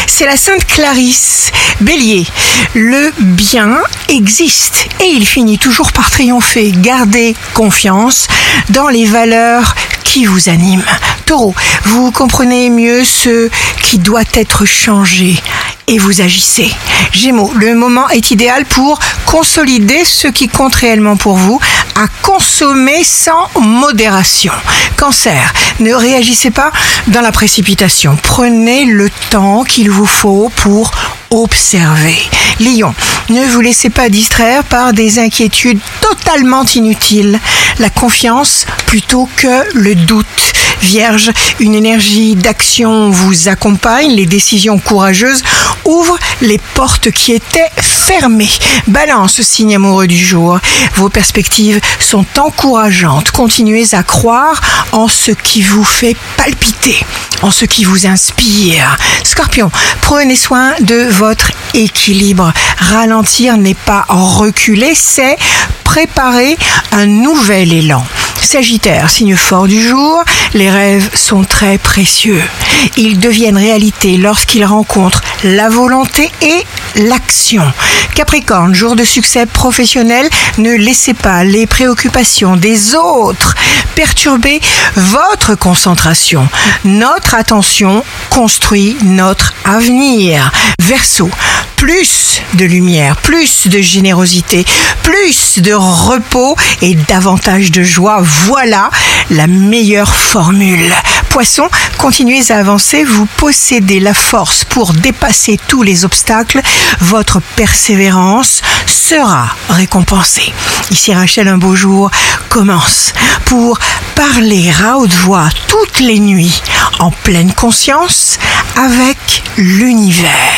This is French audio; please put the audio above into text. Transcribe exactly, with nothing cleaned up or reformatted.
c'est la Sainte Clarisse. Bélier, le bien existe et il finit toujours par triompher. Gardez confiance dans les valeurs qui vous animent. Taureau, vous comprenez mieux ce qui doit être changé et vous agissez. Gémeaux, le moment est idéal pour consolider ce qui compte réellement pour vous, à consommer sans modération. Cancer, ne réagissez pas dans la précipitation. Prenez le temps qu'il vous faut pour observer. Lion, ne vous laissez pas distraire par des inquiétudes totalement inutiles. La confiance plutôt que le doute. Vierge, une énergie d'action vous accompagne. Les décisions courageuses ouvrent les portes qui étaient fermées. Balance, signe amoureux du jour. Vos perspectives sont encourageantes. Continuez à croire en ce qui vous fait palpiter, en ce qui vous inspire. Scorpion, prenez soin de votre équilibre. Ralentir n'est pas reculer, c'est préparer un nouvel élan. Sagittaire, signe fort du jour, les rêves sont très précieux. Ils deviennent réalité lorsqu'ils rencontrent la volonté et l'action. Capricorne, jour de succès professionnel, ne laissez pas les préoccupations des autres perturber votre concentration. Notre attention construit notre avenir. Verseau, plus de lumière, plus de générosité, plus de repos et davantage de joie. Voilà la meilleure formule. Poisson, continuez à avancer, vous possédez la force pour dépasser tous les obstacles. Votre persévérance sera récompensée. Ici Rachel, un beau jour commence pour parler à haute voix toutes les nuits en pleine conscience avec l'univers.